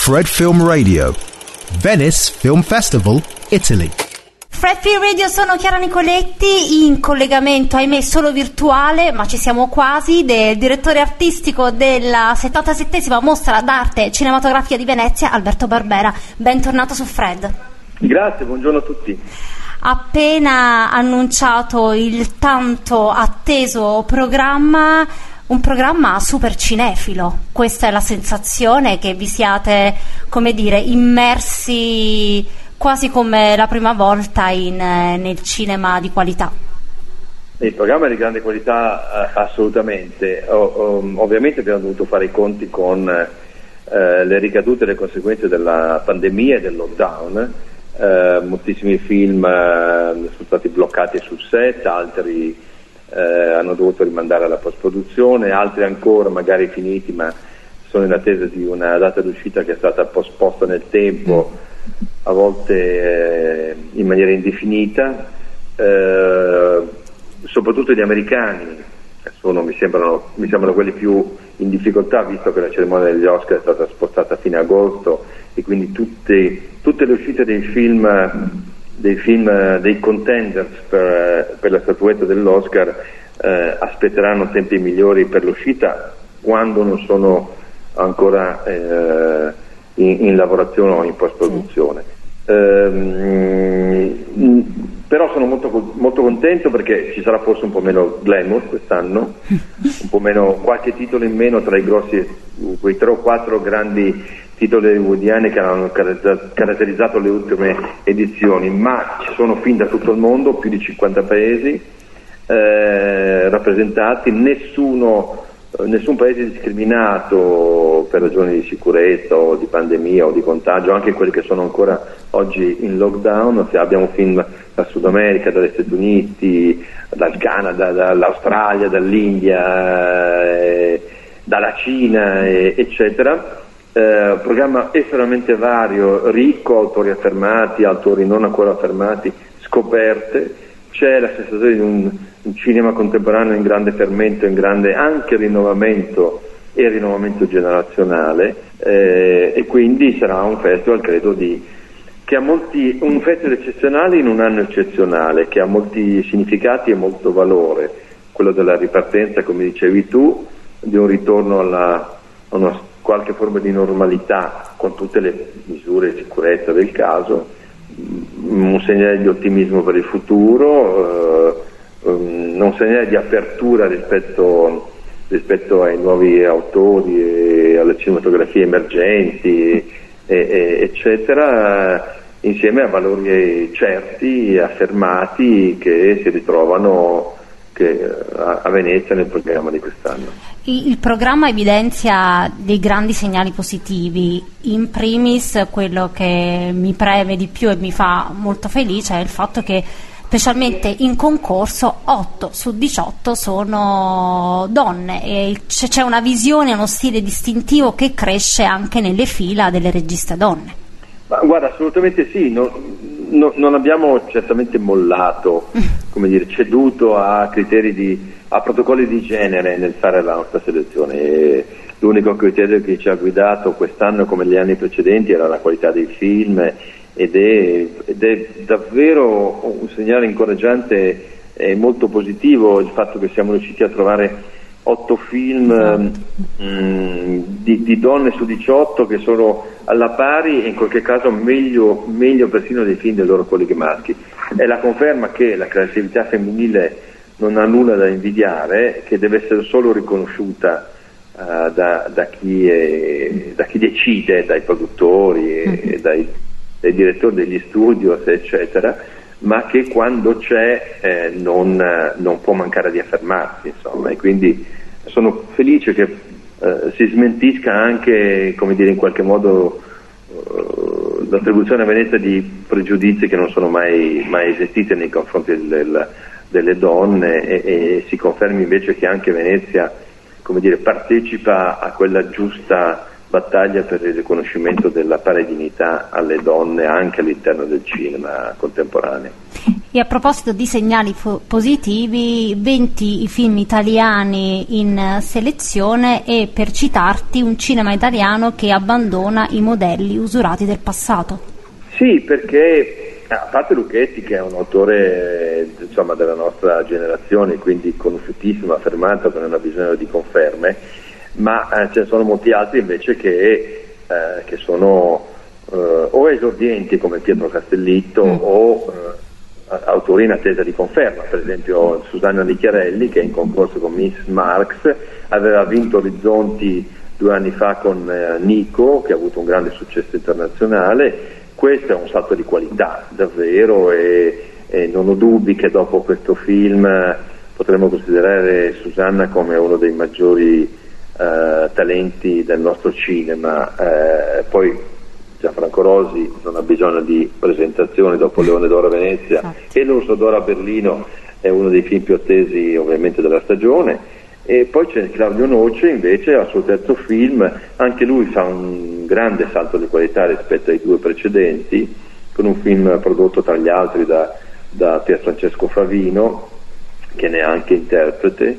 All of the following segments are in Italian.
Fred Film Radio, Venice Film Festival, Italy. Fred Film Radio, sono Chiara Nicoletti, in collegamento, ahimè solo virtuale, ma ci siamo quasi, del direttore artistico della 77esima Mostra d'Arte Cinematografica di Venezia, Alberto Barbera. Bentornato su Fred. Grazie, buongiorno a tutti. Appena annunciato il tanto atteso programma, un programma super cinefilo. Questa è la sensazione, che vi siate, come dire, immersi quasi come la prima volta nel cinema di qualità. Il programma è di grande qualità, assolutamente. Ovviamente abbiamo dovuto fare i conti con le ricadute e le conseguenze della pandemia e del lockdown. Moltissimi film sono stati bloccati sul set, altri hanno dovuto rimandare alla post-produzione, altri ancora magari finiti ma sono in attesa di una data d'uscita che è stata posposta nel tempo, a volte in maniera indefinita. Soprattutto gli americani mi sembrano quelli più in difficoltà, visto che la cerimonia degli Oscar è stata spostata a fine agosto e quindi tutte le uscite dei contenders per la statuetta dell'Oscar aspetteranno tempi migliori per l'uscita, quando non sono ancora in lavorazione o in post-produzione. Però sono molto, molto contento perché ci sarà forse un po' meno glamour quest'anno, un po' meno, qualche titolo in meno tra i grossi, quei 3 o 4 grandi titoli hollywoodiani che hanno caratterizzato le ultime edizioni, ma ci sono film da tutto il mondo, più di 50 paesi rappresentati, nessun paese discriminato per ragioni di sicurezza o di pandemia o di contagio, anche quelli che sono ancora oggi in lockdown. Abbiamo film dal Sud America, dagli Stati Uniti, dal Canada, dall'Australia, dall'India, dalla Cina, eccetera. Programma estremamente vario, ricco, autori affermati, autori non ancora affermati, scoperte. C'è la sensazione di un cinema contemporaneo in grande fermento, in grande anche rinnovamento generazionale, e quindi sarà un festival, credo, che ha un festival eccezionale in un anno eccezionale, che ha molti significati e molto valore, quello della ripartenza, come dicevi tu, di un ritorno a una qualche forma di normalità con tutte le misure di sicurezza del caso, un segnale di ottimismo per il futuro, un segnale di apertura rispetto ai nuovi autori e alle cinematografie emergenti, eccetera, insieme a valori certi, affermati, che si ritrovano a Venezia nel programma di quest'anno. Il programma evidenzia dei grandi segnali positivi. In primis, quello che mi preme di più e mi fa molto felice è il fatto che, specialmente in concorso, 8 su 18 sono donne, e c'è una visione, uno stile distintivo che cresce anche nelle fila delle registe donne. Ma guarda, assolutamente sì, non abbiamo certamente mollato, come dire, ceduto a protocolli di genere nel fare la nostra selezione. E l'unico criterio che ci ha guidato quest'anno, come gli anni precedenti, era la qualità dei film, ed è davvero un segnale incoraggiante e molto positivo il fatto che siamo riusciti a trovare 8 film di donne su 18 che sono alla pari, e in qualche caso meglio persino dei film dei loro colleghi maschi. È la conferma che la creatività femminile non ha nulla da invidiare, che deve essere solo riconosciuta da chi decide, dai produttori e dai direttori degli studios, eccetera, ma che quando c'è non può mancare di affermarsi, insomma. E quindi sono felice che si smentisca anche, come dire, in qualche modo l'attribuzione a Venezia di pregiudizi che non sono mai esistiti nei confronti delle donne, e si confermi invece che anche Venezia, come dire, partecipa a quella giusta battaglia per il riconoscimento della pari dignità alle donne anche all'interno del cinema contemporaneo. E a proposito di segnali positivi, 20 i film italiani in selezione e, per citarti, un cinema italiano che abbandona i modelli usurati del passato. Sì, perché a parte Lucchetti, che è un autore insomma della nostra generazione, quindi conosciutissimo, affermato, che non ha bisogno di conferme, ma ce ne sono molti altri invece che sono o esordienti come Pietro Castellitto o autori in attesa di conferma. Per esempio Susanna Nicchiarelli, che è in concorso con Miss Marx, aveva vinto Orizzonti 2 anni fa con Nico, che ha avuto un grande successo internazionale. Questo è un salto di qualità davvero, e non ho dubbi che dopo questo film potremmo considerare Susanna come uno dei maggiori talenti del nostro cinema. Poi Gianfranco Rosi non ha bisogno di presentazioni dopo Leone d'Oro a Venezia e L'Orso d'Oro a Berlino, è uno dei film più attesi ovviamente della stagione. E poi c'è Claudio Noce invece al suo terzo film, anche lui fa un grande salto di qualità rispetto ai 2 precedenti, con un film prodotto tra gli altri da Pierfrancesco Favino, che ne è anche interprete,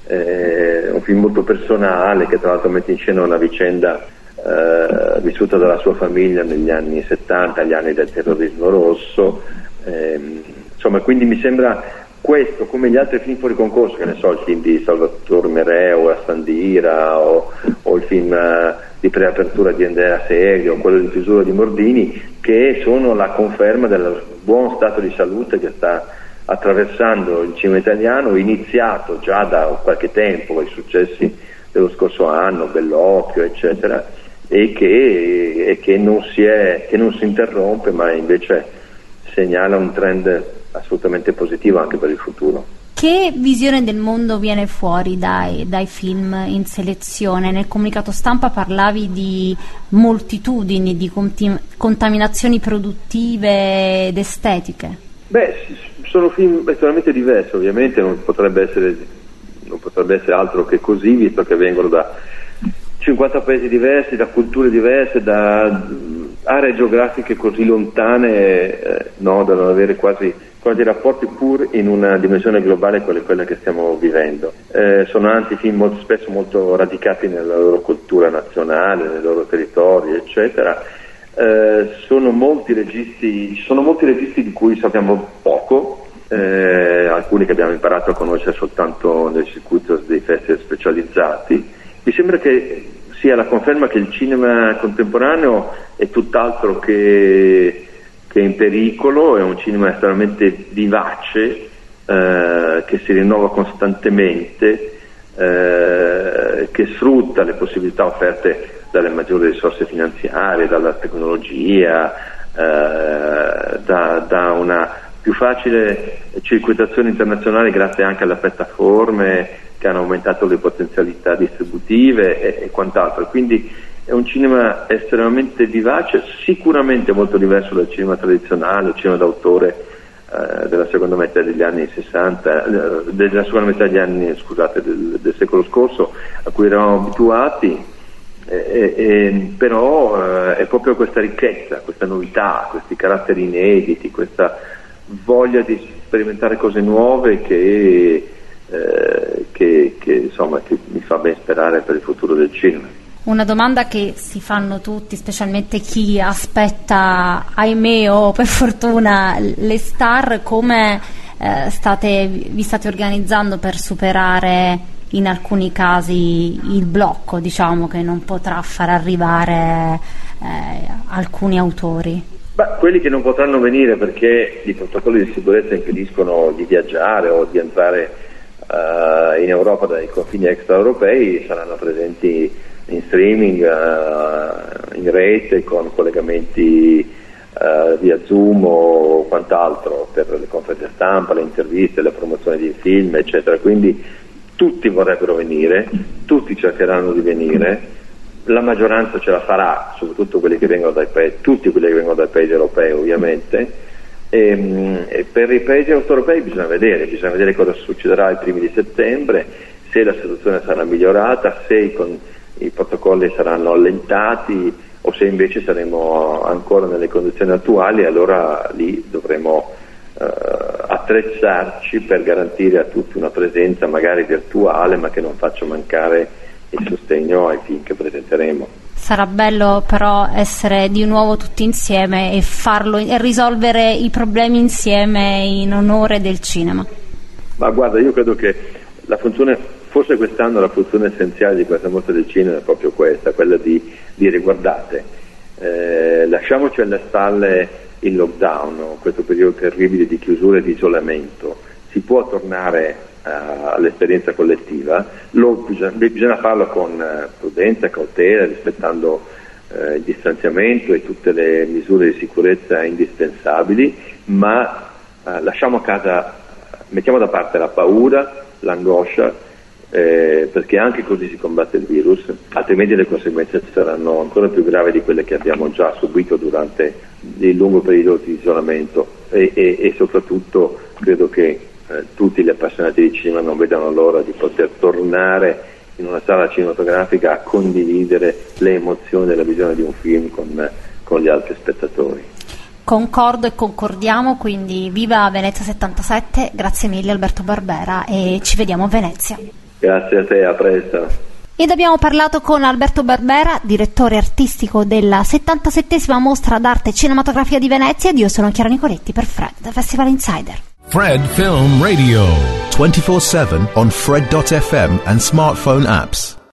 un film molto personale che tra l'altro mette in scena una vicenda vissuta dalla sua famiglia negli anni 70, gli anni del terrorismo rosso, insomma, quindi mi sembra questo, come gli altri film fuori concorso, che ne so, il film di Salvatore Mereo a Sandira o il film di preapertura di Andrea Segre o quello di chiusura di Mordini, che sono la conferma del buon stato di salute che sta attraversando il cinema italiano, iniziato già da qualche tempo con i successi dello scorso anno, Bellocchio eccetera, e che non si interrompe, ma invece segnala un trend assolutamente positivo anche per il futuro. Che visione del mondo viene fuori dai film in selezione? Nel comunicato stampa parlavi di moltitudini, di contaminazioni produttive ed estetiche. Beh, sono film estremamente diversi, ovviamente non potrebbe essere altro che così, visto che vengono da 50 paesi diversi, da culture diverse, da aree geografiche così lontane, da non avere quasi rapporti pur in una dimensione globale come quella che stiamo vivendo. Sono anzi film spesso molto radicati nella loro cultura nazionale, nei loro territori, eccetera. Sono molti registi di cui sappiamo poco, alcuni che abbiamo imparato a conoscere soltanto nel circuito dei festival specializzati. Mi sembra che sia la conferma che il cinema contemporaneo è tutt'altro che in pericolo, è un cinema estremamente vivace, che si rinnova costantemente, che sfrutta le possibilità offerte dalle maggiori risorse finanziarie, dalla tecnologia, da una più facile circuitazione internazionale grazie anche alle piattaforme che hanno aumentato le potenzialità distributive e quant'altro. Quindi è un cinema estremamente vivace, sicuramente molto diverso dal cinema tradizionale, il cinema d'autore della seconda metà degli anni 60, della seconda metà degli anni, scusate, del secolo scorso, a cui eravamo abituati, però è proprio questa ricchezza, questa novità, questi caratteri inediti, questa voglia di sperimentare cose nuove che mi fa ben sperare per il futuro del cinema. Una domanda che si fanno tutti, specialmente chi aspetta, ahimè o per fortuna, le star: come vi state organizzando per superare in alcuni casi il blocco, diciamo, che non potrà far arrivare alcuni autori? Quelli che non potranno venire perché i protocolli di sicurezza impediscono di viaggiare o di entrare in Europa dai confini extraeuropei saranno presenti in streaming, in rete, con collegamenti via Zoom o quant'altro per le conferenze stampa, le interviste, le promozioni di film, eccetera. Quindi tutti vorrebbero venire, tutti cercheranno di venire, la maggioranza ce la farà, soprattutto quelli che vengono tutti quelli che vengono dai paesi europei ovviamente. E per i paesi europei bisogna vedere cosa succederà i primi di settembre, se la situazione sarà migliorata, se i protocolli saranno allentati o se invece saremo ancora nelle condizioni attuali. Allora lì dovremo attrezzarci per garantire a tutti una presenza magari virtuale, ma che non faccia mancare il sostegno ai film che presenteremo. Sarà bello però essere di nuovo tutti insieme e farlo e risolvere i problemi insieme in onore del cinema. Ma guarda, io credo che la funzione, forse quest'anno la funzione essenziale di questa mostra del cinema è proprio questa, quella di dire: guardate, lasciamoci alle spalle il lockdown, questo periodo terribile di chiusura e di isolamento, si può tornare all'esperienza collettiva, bisogna farlo con prudenza, cautela, rispettando il distanziamento e tutte le misure di sicurezza indispensabili, ma lasciamo a casa, mettiamo da parte la paura, l'angoscia, perché anche così si combatte il virus, altrimenti le conseguenze saranno ancora più gravi di quelle che abbiamo già subito durante il lungo periodo di isolamento e soprattutto credo che tutti gli appassionati di cinema non vedano l'ora di poter tornare in una sala cinematografica a condividere le emozioni della visione di un film con gli altri spettatori. Concordo e concordiamo, quindi viva Venezia 77, grazie mille Alberto Barbera e ci vediamo a Venezia. Grazie a te, a presto. Ed abbiamo parlato con Alberto Barbera, direttore artistico della 77esima Mostra d'Arte Cinematografica di Venezia, ed io sono Chiara Nicoletti per Fred, Festival Insider. Fred Film Radio 24/7 on Fred.fm and smartphone apps.